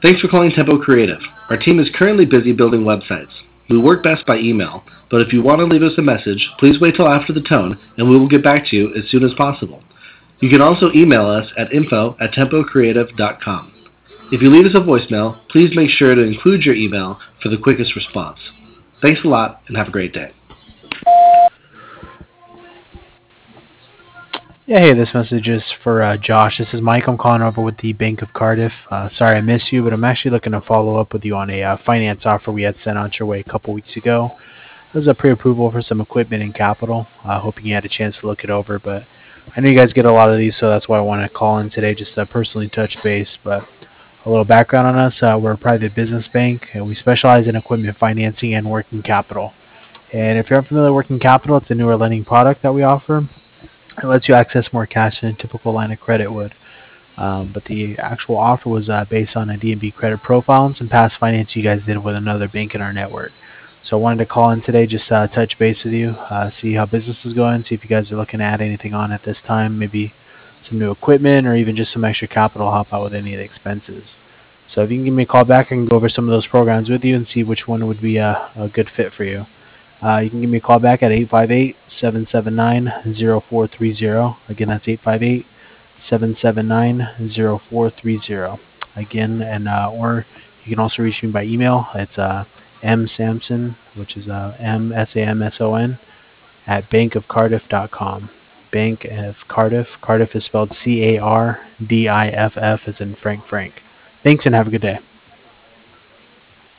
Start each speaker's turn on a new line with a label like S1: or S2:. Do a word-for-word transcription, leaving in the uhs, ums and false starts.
S1: Thanks for calling Tempo Creative. Our team is currently busy building websites. We work best by email, but if you want to leave us a message, please wait till after the tone and we will get back to you as soon as possible. You can also email us at info at tempo creative dot com. If you leave us a voicemail, please make sure to include your email for the quickest response. Thanks a lot and have a great day.
S2: Yeah, hey, this message is for uh, Josh. This is Mike. I'm calling over with the Bank of Cardiff. Uh, sorry I missed you, but I'm actually looking to follow up with you on a uh, finance offer we had sent out your way a couple weeks ago. It was a pre-approval for some equipment and capital. Uh, hoping you had a chance to look it over, but I know you guys get a lot of these, so that's why I want to call in today just to personally touch base. But a little background on us: uh, we're a private business bank, and we specialize in equipment financing and working capital. And if you're unfamiliar with working capital, it's a newer lending product that we offer. It lets you access more cash than a typical line of credit would. Um, but the actual offer was uh, based on a D and B credit profile and some past finance you guys did with another bank in our network. So I wanted to call in today, just uh, touch base with you, uh, see how business is going, see if you guys are looking to add anything on at this time, maybe some new equipment or even just some extra capital to help out with any of the expenses. So if you can give me a call back, I can go over some of those programs with you and see which one would be a, a good fit for you. Uh, you can give me a call back at eight five eight, seven seven nine, zero four three zero. Again, that's eight five eight, seven seven nine, zero four three zero. Again, and uh, or you can also reach me by email. It's uh, msamson, which is uh, M S A M S O N, at bank of cardiff dot com. Bank of Cardiff. Cardiff is spelled C A R D I F F as in Frank Frank. Thanks and have a good day.